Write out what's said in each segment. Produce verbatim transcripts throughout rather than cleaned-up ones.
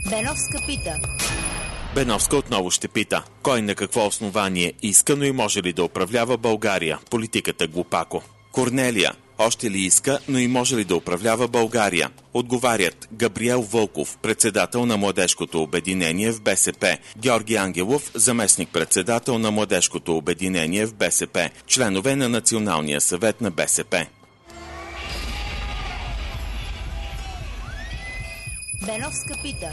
Беновска пита. Беновска отново ще пита. Кой на какво основание иска, но и може ли да управлява България? Политиката глупако. Корнелия. Още ли иска, но и може ли да управлява България? Отговарят Габриел Вълков, председател на Младежкото обединение в БСП, Георги Ангелов, заместник-председател на Младежкото обединение в БСП, членове на Националния съвет на БСП. Беновска пита.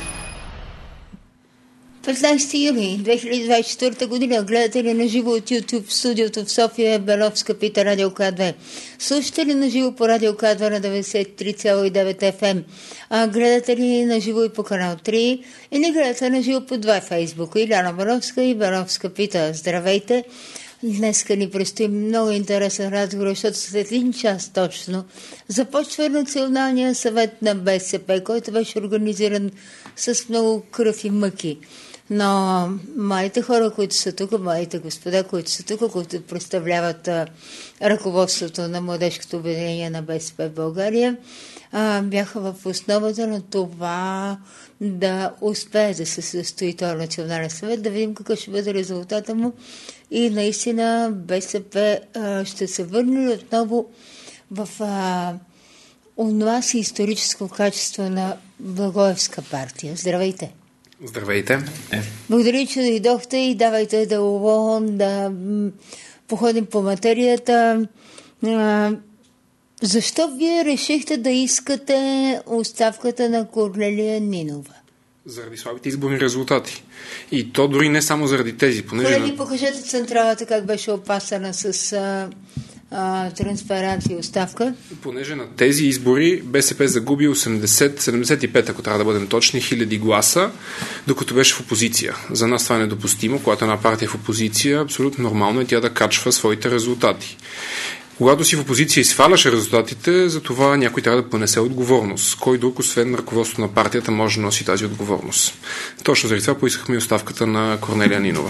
петнайсети юни две хиляди двадесет и четвърта година. Гледате ли на живо от YouTube в студиото в София? Беновска пита, Радио К две. Слушате ли на живо по Радио К две на деветдесет и три цяло и девет Еф Ем? А гледате ли на живо и по канал три? Или гледате на живо по два Фейсбука? Иляна Беновска и Беновска пита. Здравейте! Днеска ни предстои много интересен разговор, защото след един час точно започва Националния съвет на БСП, който беше организиран с много кръв и мъки. Но малите хора, които са тук, малите господа, които са тук, които представляват а, ръководството на Младежкото обединение на БСП в България, а, бяха в основата на това да успее да се състои този Национален съвет, да видим какъв ще бъде резултата му. И наистина БСП а, ще се върне отново в а, онова си историческо качество на Благоевска партия. Здравейте! Здравейте! Благодаря, че дойдохте и давайте да уволим, да м- походим по материята. А, защо вие решихте да искате оставката на Корнелия Нинова? Заради слабите изборни резултати. И то дори не само заради тези. Понеже Колеги, на... покажете централата как беше опасана с а, а, транспарант и оставка. Понеже на тези избори БСП загуби осемдесет седемдесет и пет, ако трябва да бъдем точни, хиляди гласа, докато беше в опозиция. За нас това е недопустимо. Когато една партия е в опозиция, абсолютно нормално е тя да качва своите резултати. Когато си в опозиция и сваляш резултатите, за това някой трябва да понесе отговорност. Кой друг, освен ръководството на партията, може да носи тази отговорност. Точно заради това поискахме и оставката на Корнелия Нинова.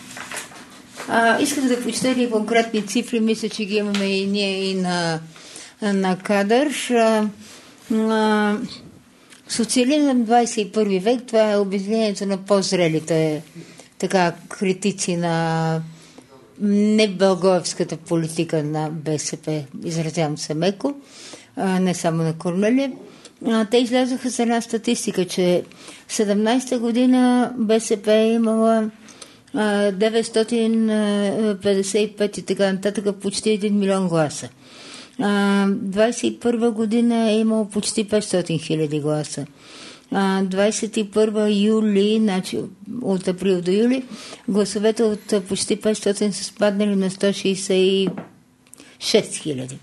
А, искате да почитате ли конкретни цифри? Мисля, че ги имаме и ние и на, на кадър. А, а, социализъм двадесет и първи век, това е обединението на по-зрелите така, критици на не бългоевската политика на БСП, изразявам се меко, а, не само на Корнелия. А, те излязоха с една статистика, че седемнайсета година БСП е имала а, деветстотин петдесет и пет и така нататък, почти един милион гласа. А, двадесет и първа година е имало почти петстотин хиляди гласа. двадесет и първа юли, значи от април до юли, гласовете от почти петстотин са спаднали на сто шейсет и шест хиляди.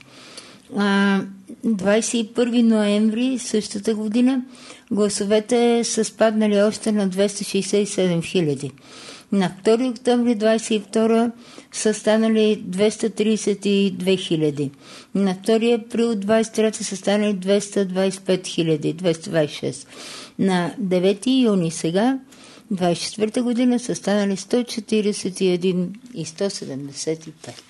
двадесет и първи ноември същата година гласовете са спаднали още на двеста шейсет и седем хиляди. На втори октомври двадесет и втора са станали двеста тридесет и две хиляди. На втори април двадесет и трета са станали двеста двадесет и пет хиляди, двеста двадесет и шест. На девети юни сега, двадесет и четвърта година, са станали сто четиридесет и един и сто седемдесет и пет.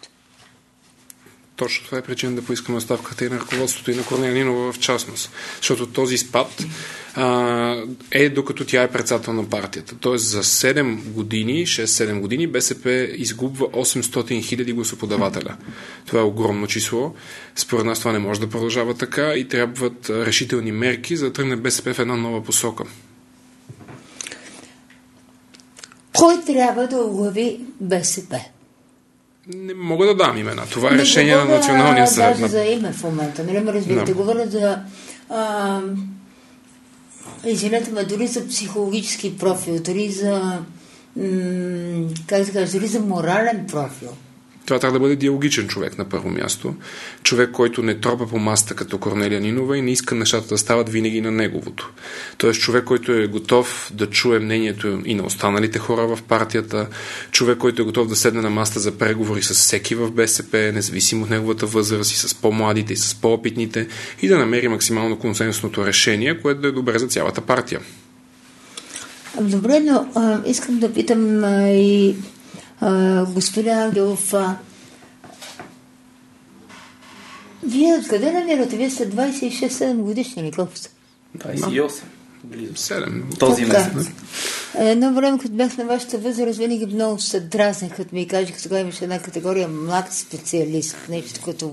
Точно това е причина да поискаме оставката и на ръководството и на Корнелия Нинова в частност. Защото този спад а, е докато тя е председател на партията. Тоест за седем години, шест-седем години БСП изгубва осемстотин хиляди гласоподавателя. Това е огромно число. Според нас това не може да продължава така и трябват решителни мерки, за да тръгне БСП в една нова посока. Кой трябва да оглави БСП? Не мога да дам имена. Това е не решение на Националния съвет. Даже за име в момента. Нали ме разбирате? No. Говоря за а, извинете ме, дори за психологически профил, дори за м- как да кажа, дори за морален профил. Това трябва да бъде диалогичен човек на първо място. Човек, който не тропа по масата като Корнелия Нинова и не иска нещата да стават винаги на неговото. Тоест човек, който е готов да чуе мнението и на останалите хора в партията, човек, който е готов да седне на масата за преговори с всеки в БСП, независимо от неговата възраст, и с по-младите, и с по-опитните, и да намери максимално консенсусното решение, което да е добре за цялата партия. Добре, но а, искам да питам а, и а, господин Ангелов, а, вие откъде намирате? Вие сте двадесет и шест седем годишни или колко сте? двадесет и осем. Седем. Този месец. Едно време, като бях на вашата възраст, винаги много се дразнах, като ми кажех, тогава имаше една категория млад специалист, нещо като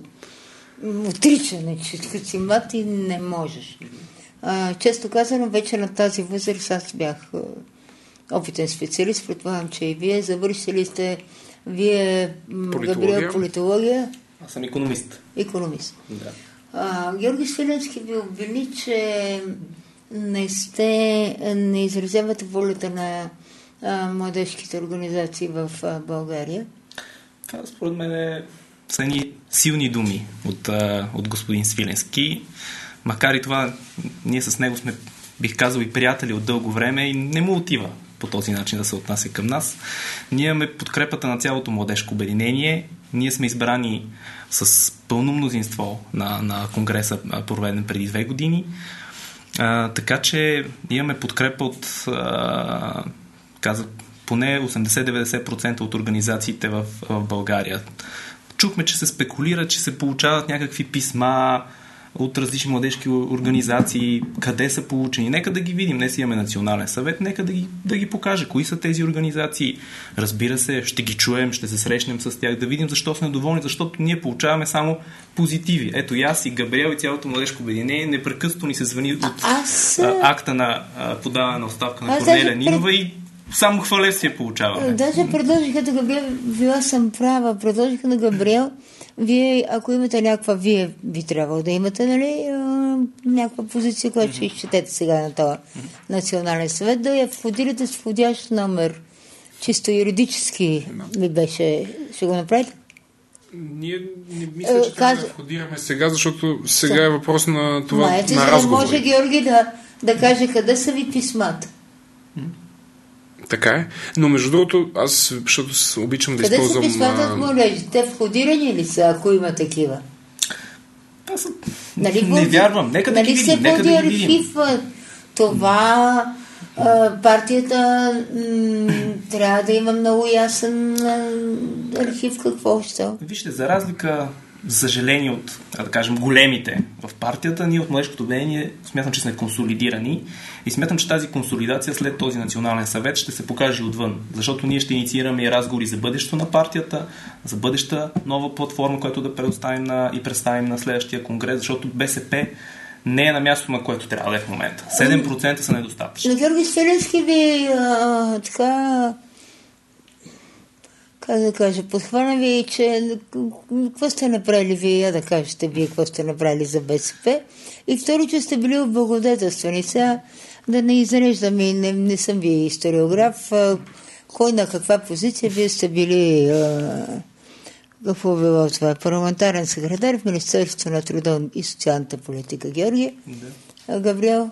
отричане, че като си млад и не можеш. А, често казано, вече на тази възраст аз бях а, опитен специалист, предполагам, че и вие завършили сте, вие, Габриел, политология. Аз съм икономист. Икономист. Да. А, Георги Свиленски ви обвини, че не сте, не изразявате волята на а, младежките организации в а, България. Това според мен е, са ни силни думи от, а, от господин Свиленски. Макар и това, ние с него сме, бих казал, и приятели от дълго време и не му отива по този начин да се отнася към нас. Ние имаме подкрепата на цялото младежко обединение. Ние сме избрани с пълно мнозинство на, на конгреса, проведен преди две години. А, така че имаме подкрепа от а, казах, поне осемдесет до деветдесет процента от организациите в, в България. Чухме, че се спекулира, че се получават някакви писма от различни младежки организации, къде са получени. Нека да ги видим. Днес имаме национален съвет, нека да ги, да ги покаже кои са тези организации. Разбира се, ще ги чуем, ще се срещнем с тях, да видим защо сме доволни, защото ние получаваме само позитиви. Ето и аз, и Габриел, и цялото младежко обединение непрекъснато ни се звъни от аз... а, акта на а, подаване на оставка на Корнелия Нинова и само хвалестие получаваме. Даже предложиха да Габриел, била съм права, предложиха на Габриел, вие, ако имате някаква, вие би трябвало да имате, нали, някаква позиция, която ще изчетете сега на този национален съвет, да я входирате с входящ номер. Чисто юридически ли беше, ще го направите? Ние не мисля, че трябва да входираме сега, защото сега е въпрос на това, Маете, на за да разговори. може Георги да, да каже къде са ви писмата. Така е. Но между другото, аз, защото обичам да къде използвам... Къде са писмата в младежи? Те входирани ли са, ако има такива? Аз нали, не води, вярвам. Нека да нали ги видим. Нека да ги видим. Архив, това а, партията м, трябва да има много ясен а, архив какво ще. Вижте, за разлика, за съжаление от, да кажем, големите в партията, ние от младежкото обединение смятам, че сме консолидирани и смятам, че тази консолидация след този национален съвет ще се покаже отвън, защото ние ще инициираме и разговори за бъдещето на партията, за бъдеща нова платформа, която да предоставим на, и представим на следващия конгрес, защото БСП не е на място, на което трябва да е в момента. седем процента са недостатъчни. Но Георги Свиленски ви а, така... как да кажа, подхвана ви, че какво сте направили вие, я да кажете вие какво сте направили за БСП. И второ, че сте били облагодетелствани. Сега да не изреждам и не, не съм ви историограф, а, кой на каква позиция вие сте били, а, какво било това, парламентарен секретар в Министерството на труда и социалната политика. Георги? Да. Габриел?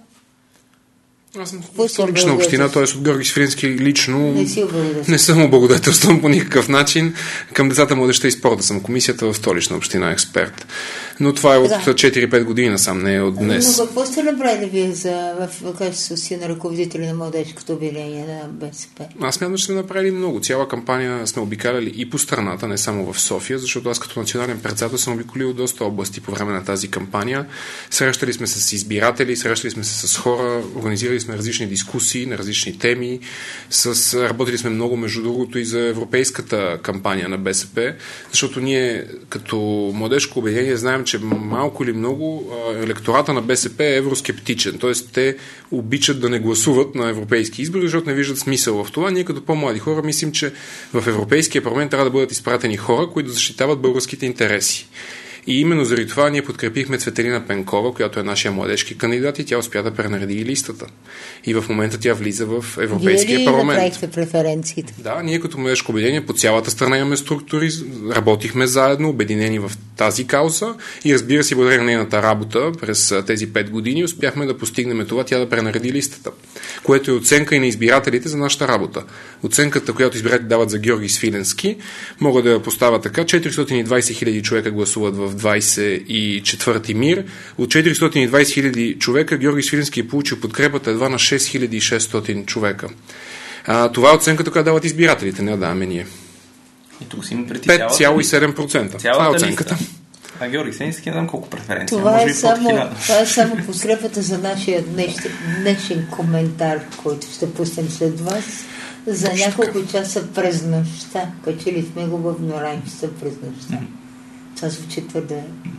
Аз съм в столична община, т.е. от Георги Свиленски лично не, не съм облагодетелстван по никакъв начин. Към децата, младежта и спорта съм комисията в столична община експерт. Но това е от да. четири-пет години насам, не е от днес. Но какво сте направили вие за, в качеството си на ръководители на младежкото обединение на БСП? Аз смятам, че сме направили много. Цяла кампания сме обикаляли и по страната, не само в София, защото аз като национален председател съм обиколил доста области по време на тази кампания. Срещали сме се с избиратели, срещали сме се с хора, организирали сме различни дискусии на различни теми. С, работили сме много, между другото, и за европейската кампания на БСП, защото ние като младежко обединение знаем, че малко или много електората на БСП е евроскептичен. Т.е. те обичат да не гласуват на европейски избори, защото не виждат смисъл в това. Ние като по-млади хора мислим, че в Европейския парламент трябва да бъдат изпратени хора, които защитават българските интереси. И именно заради това ние подкрепихме Цветелина Пенкова, която е нашия младежки кандидат и тя успя да пренареди листата. И в момента тя влиза в Европейския Вие парламент. Вие ли направихте преференциите? Да, ние като младежко обединение по цялата страна имаме структури, работихме заедно, обединени в тази кауза и разбира се, благодаря на нейната работа през тези пет години успяхме да постигнем това, тя да пренареди листата, което е оценка и на избирателите за нашата работа. Оценката, която избирателите дават за Георги Свиленски, мога да я поставя така: четиристотин и двадесет хиляди човека гласуват в двадесет и четвърти МИР. От четиристотин и двадесет хиляди човека Георги Свиленски е получил подкрепата едва на шест хиляди и шестстотин човека. А, това е оценката, която дават избирателите, не даваме ние. И тук си има преди пет цяло и седем процента. Това е оценката. Листа. А Георги Свиленски, не знам колко преференции. Това, може е би само, под това е само подкрепата за нашия днешен, днешен коментар, който ще пуснем след вас. За Точно няколко така. часа през нощта. Качили сме го в Норанчица през нощта. Mm-hmm. Това звучи твърде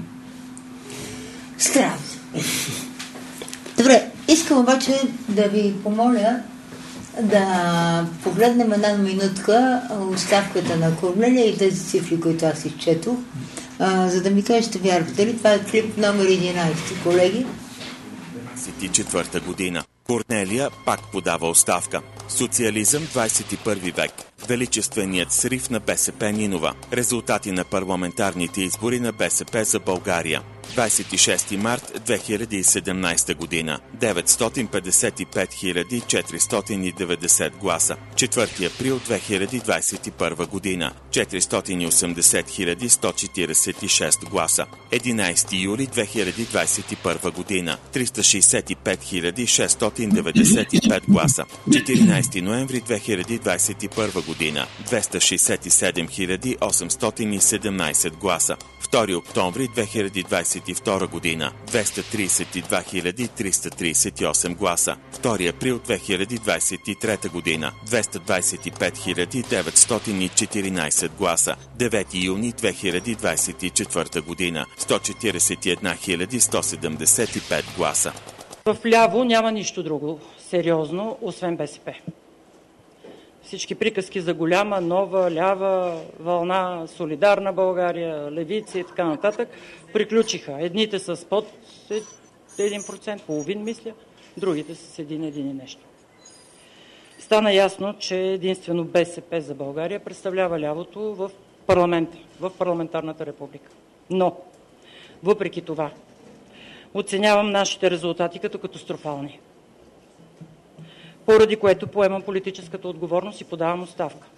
странно. Добре, искам обаче да ви помоля да погледнем една минутка оставката на Корнелия и тези цифри, които аз изчетох, а, за да ми кажете, вярвате ли? Това е клип номер единайсет, колеги. двайсет и четвърта година. Корнелия пак подава оставка. Социализъм двайсет и първи век. Величественият срив на БСП Нинова. Резултати на парламентарните избори на БСП за България. двайсет и шести март две хиляди и седемнайсета година. деветстотин петдесет и пет хиляди четиристотин и деветдесет гласа. четвърти април две хиляди двайсет и първа година. четиристотин и осемдесет хиляди сто четирийсет и шест гласа. единайсети юли две хиляди двайсет и първа година. триста шейсет и пет хиляди шестстотин деветдесет и пет гласа. четиринайсети ноември две хиляди двайсет и първа година. двеста шейсет и седем хиляди осемстотин и седемнайсет гласа. втори октомври две хиляди двайсет и втора година. двеста трийсет и два хиляди триста трийсет и осем гласа. втори април две хиляди двайсет и трета година. двеста двайсет и пет хиляди деветстотин и четиринайсет гласа. девети юни две хиляди двайсет и четвърта година. сто четирийсет и една хиляди сто седемдесет и пет гласа. В ляво няма нищо друго сериозно, освен БСП. Всички приказки за голяма, нова, лява вълна, солидарна България, левици и така нататък приключиха. Едните с под един процент, половин мисля, другите с един, един и нещо. Стана ясно, че единствено БСП за България представлява лявото в парламента, в парламентарната република. Но, въпреки това, оценявам нашите резултати като катастрофални, поради което поемам политическата отговорност и подавам оставка.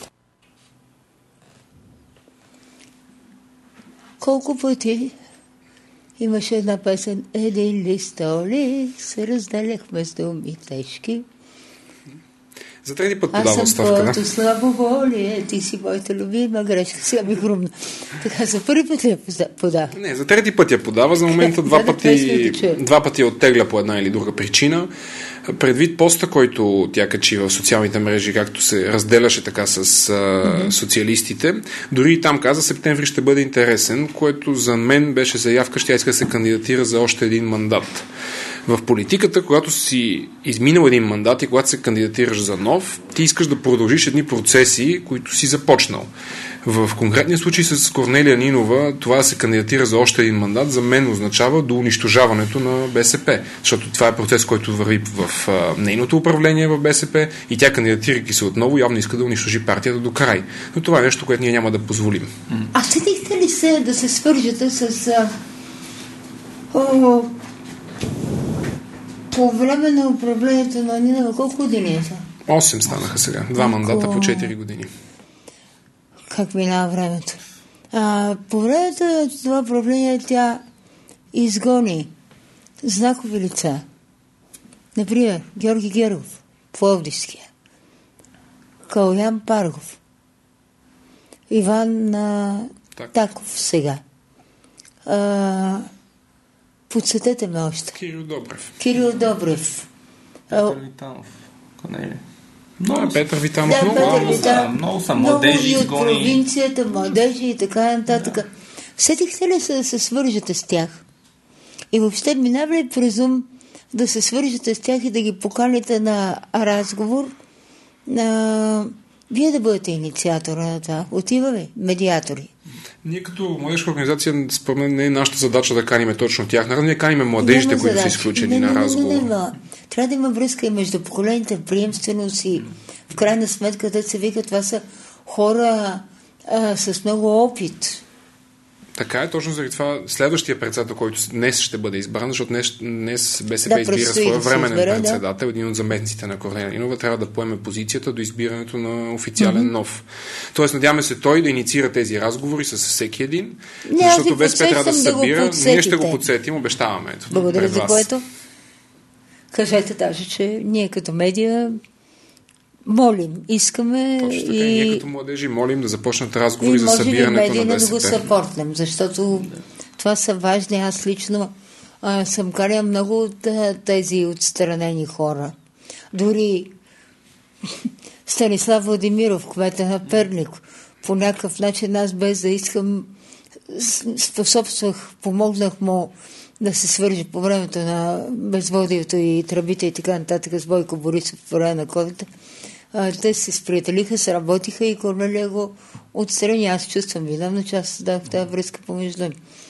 Колко пъти имаше една песен "Един листоли се разделяхме с думи тежки"? За трети път Аз подава съм оставка, твоето да? слабоволие, ти си моята любима грешка. Сега ми хрумна. Така, за първи път ли я подава? Не, за трети път я подава. За момента два Да, да, това искам пъти, да чуя. два пъти я оттегля по една или друга причина. Предвид поста, който тя качи в социалните мрежи, както се разделяше така с а, mm-hmm. социалистите, дори и там каза, септември ще бъде интересен, което за мен беше заявка, ще иска да се кандидатира за още един мандат. В политиката, когато си изминал един мандат и когато се кандидатираш за нов, ти искаш да продължиш едни процеси, които си започнал. В конкретния случай с Корнелия Нинова, това да се кандидатира за още един мандат, за мен означава до унищожаването на БСП. Защото това е процес, който върви в а, нейното управление в БСП и тя, кандидатирайки се отново, явно иска да унищожи партията до край. Но това е нещо, което ние няма да позволим. А седихте ли се да се свържете с... А... О... По време на управлението на Нинова, колко години е са? Осем станаха сега. Два мандата по четири години. Как минава времето? А, по времето на това управление тя изгони знакови лица. Например, Георги Гергов, Пловдивския, Калоян Паргов, Иван а, Так. Таков сега. А, подсетете ме още. Кирил Добрев. Кирил Добрев. Петър Витанов. Корнелия. Да, Петър Витанов Да, много. Петър много Витанов. са, много са младежи, много и от изгони. провинцията, младежи и така нататък. Да. Сетихте ли се да се свържете с тях? И въобще минава ли през ум да се свържете с тях и да ги поканите на разговор? На... Вие да бъдете инициатора на това. Отива ви, медиатори. Ние като младежка организация, според мен не е нашата задача да каниме точно тях. Наравно ние каниме младежите, Няма които са задача. изключени не, на не, разговор. Не, не, не. Трябва да има връзка и между поколените, приемственост и в крайна сметка, да се вика, това са хора а, с много опит. Така е, точно заради това следващия председател, който днес ще бъде избран, защото днес, днес БСП Да, избира предстои своя да се временен избере, да. председател, един от заместниците на Корнелия Нинова, трябва да поеме позицията до избирането на официален mm-hmm. нов. Тоест, надяваме се той да инициира тези разговори с всеки един, Не, защото БСП трябва да се да го събира. Ние ще го подсетите. подсетим, обещаваме. Ето, Благодаря пред за вас. което. Кажете даже, че ние като медия молим, искаме Точно така, и, ние като младежи молим да започнат разговори и за може ли събирането на медийно да го БСП. съпортнем, защото Това са важни. Аз лично а, съм карал много от тези отстранени хора. Дори Станислав Владимиров, кмета на Перник, по някакъв начин аз без да искам способствах, помогнах му да се свържи по времето на безводието и тръбите и така нататък с Бойко Борисов по време на ковид. Те се сприятелиха, сработиха и Корнелия го отстрани. Аз чувствам виновно, че аз създах тази връзка помежду им.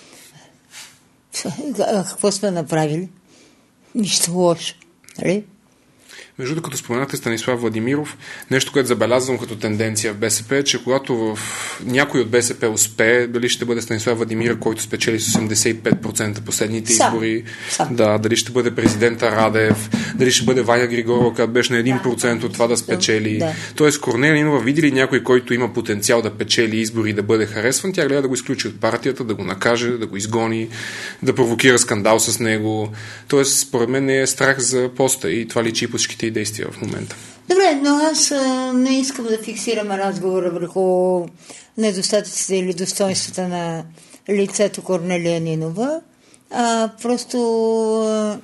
Какво сме направили? Нищо лошо. Нали? Между другото, като споменахте Станислав Владимиров, нещо, което забелязвам като тенденция в БСП е, че когато в някой от БСП успее, дали ще бъде Станислав Владимиров, който спечели с осемдесет и пет процента последните Сам. избори, Сам. Да, дали ще бъде президента Радев, дали ще бъде Ваня Григорова, която беше на един процент да, от това да спечели. Да. Тоест, Корнелия Нинова види ли някой, който има потенциал да печели избори и да бъде харесван, тя гледа да го изключи от партията, да го накаже, да го изгони, да провокира скандал с него. Тоест, според мен не е страх за поста и това личи по всичките и действия в момента. Добре, но аз а, не искам да фиксирам разговора върху недостатъците или достоинствата на лицето Корнелия Нинова, а просто а,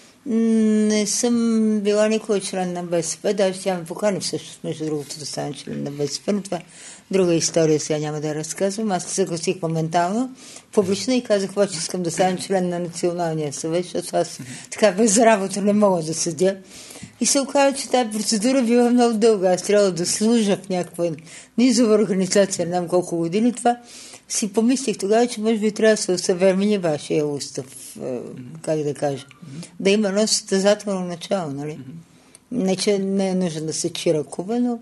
не съм била никой член на БСП, даже тя ме покани всъщност, между другото, да стане член на БСП, но това друга история сега няма да я разказвам. Аз се съгласих моментално, публично и казах, че искам да стана член на Националния съвет, защото аз така без работа не мога да седя. И се оказа, че тази процедура била много дълга. Аз трябва да служа в някаква низова организация, не знам колко години. Това си помислих тогава, че може би трябва да се усъвремени вашия устав, как да кажа. Да има едно състезателно начало, нали? Не, че не е нужно да се чира Куба, но,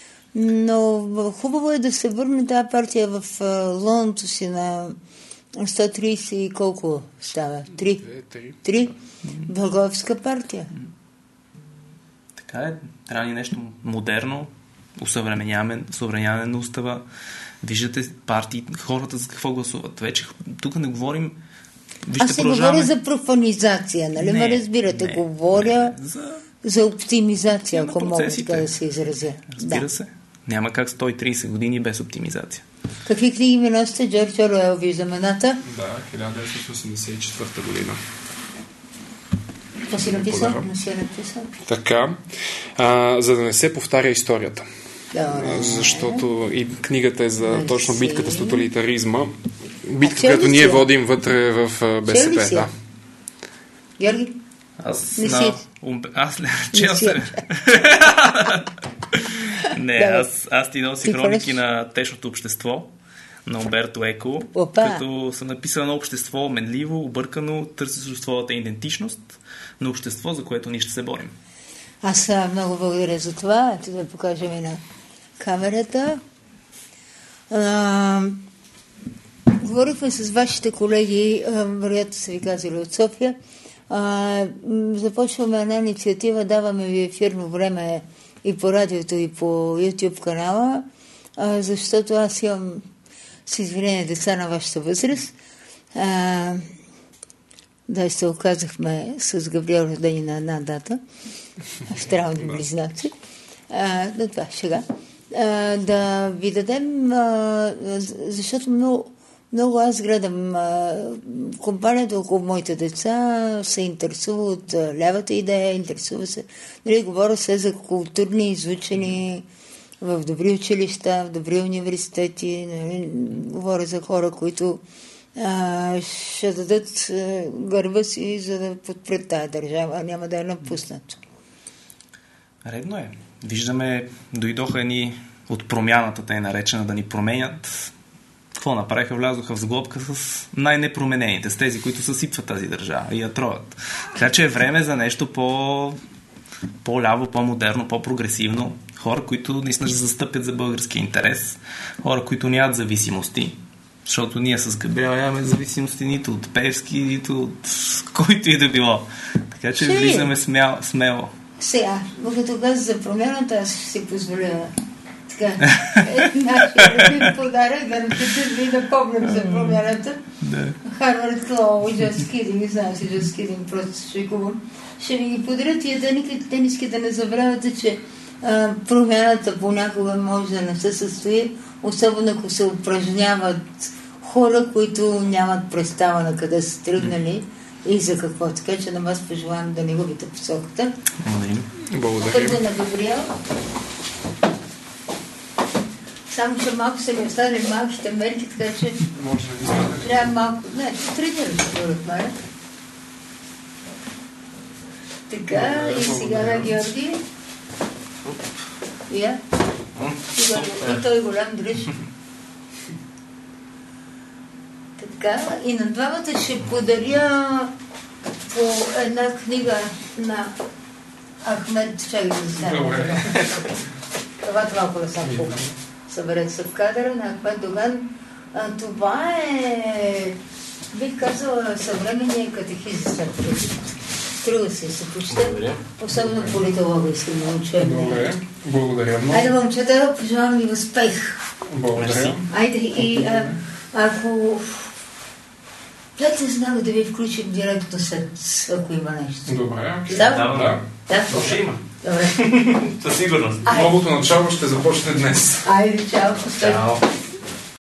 но хубаво е да се върне тази партия в лоното си на сто трийсет и колко става? Три? Три? Благоевска партия. Така е, трябва ни нещо модерно, усъвременяване, усъвременяване на устава. Виждате партии, хората за какво гласуват. Вече тук не говорим... Вижте, Аз не продължаваме... говоря за профанизация, нали? Ме разбирате, не, говоря не, за... за оптимизация, ако мога така да се изразя. Разбира да. се. Няма как сто и трийсет години без оптимизация. Какви книги ми носите? Джордж Оруел ви знамената? Да, хиляда деветстотин осемдесет и четвърта година. Какво си написал? Не си написал. Така, а, за да не се повтаря историята. Да, защото и книгата е за да точно битката с тоталитаризма. Битката, която ние водим вътре в БСП. Да. Георги? Аз не на... си. Аз чел се. Не, аз, аз ти носи хроники на тежното общество на Умберто Еко, Опа. като съм написал на общество менливо, объркано, търси своята идентичност, на общество, за което ние ще се борим. Аз много благодаря за това. Ето да покажем и на камерата. А, говорихме с вашите колеги, вероятно са ви казали от София. А, започваме една инициатива, даваме ви ефирно време и по радиото, и по YouTube канала, а, защото аз имам с извинение деца на вашата възраст. А, да, се оказахме с Габриел родени на една дата. Австрални близнаци. А, да, това шега. А, да ви дадем, а, защото много, много аз гледам а, компанията около моите деца се интересува от а, лявата идея, интересува се, нали, говоря се за културни изучени в добри училища, в добри университети, нали, говоря за хора, които а, ще дадат а, гърба си, за да подпред тая държава, а няма да я напуснат. Редно е. Виждаме, дойдоха ни от промяната, те е наречена, да ни променят. Какво направиха? Влязоха в сглобка с най-непроменените, с тези, които съсипват тази държава и я троят. Така че е време за нещо по... по-ляво, по-модерно, по-прогресивно. Хора, които наистина ще застъпят за български интерес. Хора, които нямат зависимости. Защото ние с Габриел нямаме зависимости нито от Певски, нито от който и да било. Така че влизаме смело. смело. Сега, като каза за промяната, аз ще си позволя така, е, нашия любим подарък, да напишем ви да помним за промяната. Харвард Лоу, Just Kidding, знам си Just Kidding, просто шегувам. Ще ви ги подаря тия дениките тениски, да не забравяте, че а, промяната понякога може да не се състои, особено ако се упражняват хора, които нямат представа на къде са тръгнали и за какво. Така че на вас пожелавам да не губите посоката. Благодаря. Първо на Габриел. Само, че малко са ми останали малките мерки, така че може да изпадне. трябва малко... Не, тренирам според мен. Така, и сега на Георги. Я? И той голям дръж. Така, и на двамата ще подаря по една книга на Ахмед Чайгин. Добре. Това малко да съм пука. Съберете се в кадъра на Ахмед Доган. А, това е, бих казала, съвременния катехизис. Струва се се почете. Особено политолога искам да уча. Добре. Благодаря много. Айде, момчета, пожелавам ви успех. Благодаря. Айде, и а, ако... Дайте знак да ви включим директно след, ако има нещо. Добре, окей. Да? Да. Да, Ще има. добре. Със сигурност. Новото начало ще започне днес. Айде, чао. Чао.